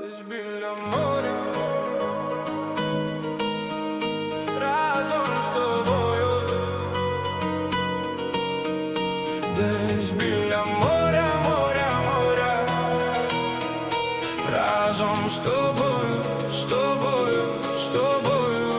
Десь біля моря, разом з тобою. Десь біля моря, моря, моря, разом з тобою, з тобою, з тобою.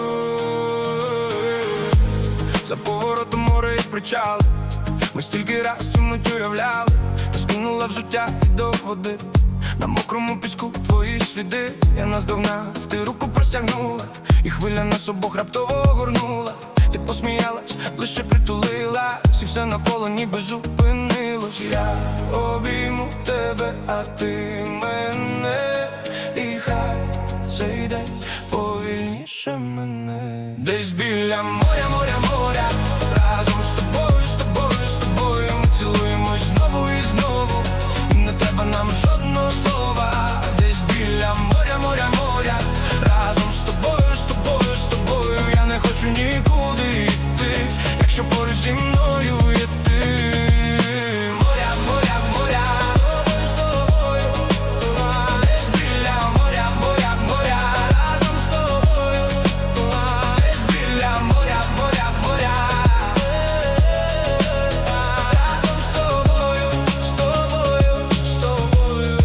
За поворотом море і причали, ми стільки раз цю мить уявляли. Ти скинула взуття і до води, на мокрому піску твої сліди. Я наздогнав, ти руку простягнула, і хвиля нас обох раптово огорнула. Ти посміялась, ближче притулилась, і все навколо ніби зупинилось. Я обійму тебе, а ти мене, і хай цей день повільніше мене. Десь біля моря, моря, моря, разом з тобою, з тобою, з тобою. Ми цілуємось знову і знову, і не треба нам жодного слова. Десь біля моря, моря, моря, разом з тобою, з тобою, з тобою. Я не хочу нікуди йти, якщо поруч зі мною є ти. Моря, моря, моря, з тобою, десь біля моря, моря, моря, разом з тобою, десь біля моря, моря, моря, разом з тобою, з тобою, з тобою.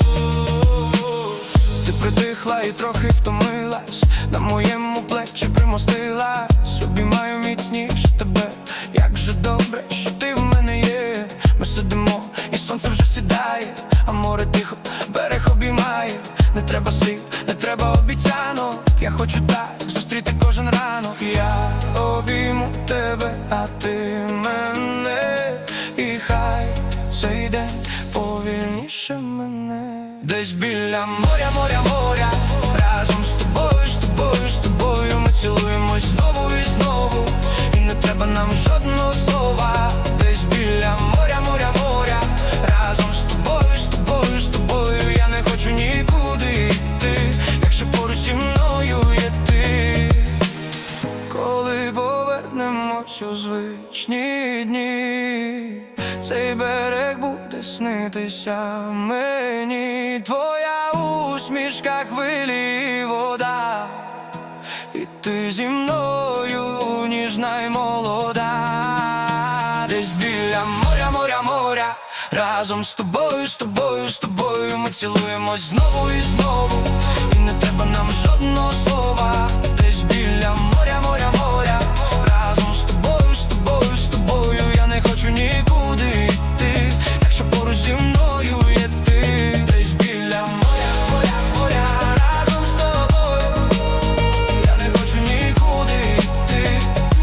Ти притихла і трохи втомилась, на моєму плечі примостилась. Обіймаю міцніше тебе, як же добре, що ти в мене є. Ми сидимо, і сонце вже сідає, а море тихо берег обіймає. Не треба слів, не треба обіцянок, я хочу так зустріти кожен ранок. Я обійму тебе, а ти мене, і хай цей день повільніше мене. Десь біля моря, моря, моря, разом з тобою, з тобою, з тобою. Ми цілуємось знову і знову, і не треба нам жодного слова. Десь біля моря, моря, моря, разом з тобою, з тобою, з тобою. Я не хочу нікуди йти, якщо поруч зі мною є ти. Коли повернемось у звичні дні, цей берег буде снитися мені. Твоя усмішка, хвилі, вода, і ти зі мною ніжна й молода. Десь біля моря, моря, моря, разом з тобою, з тобою, з тобою. Ми цілуємось знову і знову, і не треба нам жодного слова. Десь біля моря, моря, моря, разом з тобою, з тобою, з тобою. Я не хочу нікуди йти, якщо поруч зі мною є ти. Десь біля моря, моря, моря, разом з тобою. Я не хочу нікуди йти,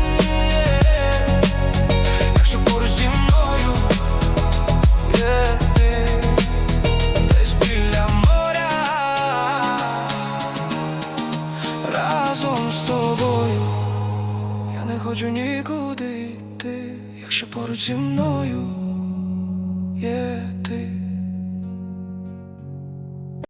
якщо поруч зі мною є ти. Десь біля моря, разом з тобою. Я не хочу нікуди йти, якщо поруч зі мною є ти.